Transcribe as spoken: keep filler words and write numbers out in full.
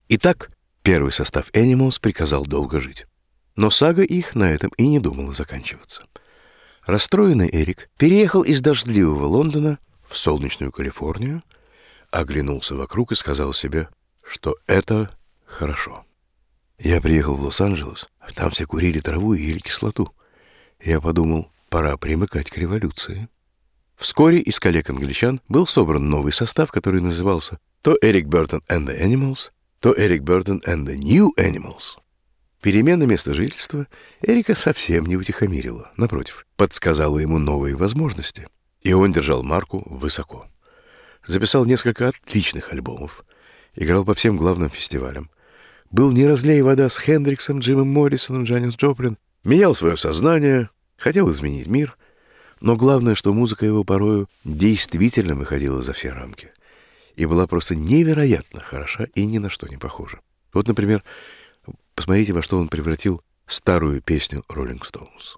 Итак, первый состав Animals приказал долго жить. Но сага их на этом и не думала заканчиваться. Расстроенный Эрик переехал из дождливого Лондона в солнечную Калифорнию, оглянулся вокруг и сказал себе, что это хорошо. Я приехал в Лос-Анджелес, а там все курили траву и ели кислоту. Я подумал, пора примыкать к революции. Вскоре из коллег-англичан был собран новый состав, который назывался то Эрик Бёртон and the Animals, то Эрик Бёртон and the New Animals. Перемена места жительства Эрика совсем не утихомирила. Напротив, подсказала ему новые возможности. И он держал марку высоко. Записал несколько отличных альбомов. Играл по всем главным фестивалям. Был не разлей вода с Хендриксом, Джимом Моррисоном, Джанис Джоплин. Менял свое сознание, хотел изменить мир. Но главное, что музыка его порою действительно выходила за все рамки. И была просто невероятно хороша и ни на что не похожа. Вот, например, посмотрите, во что он превратил старую песню «Роллинг Стоунс».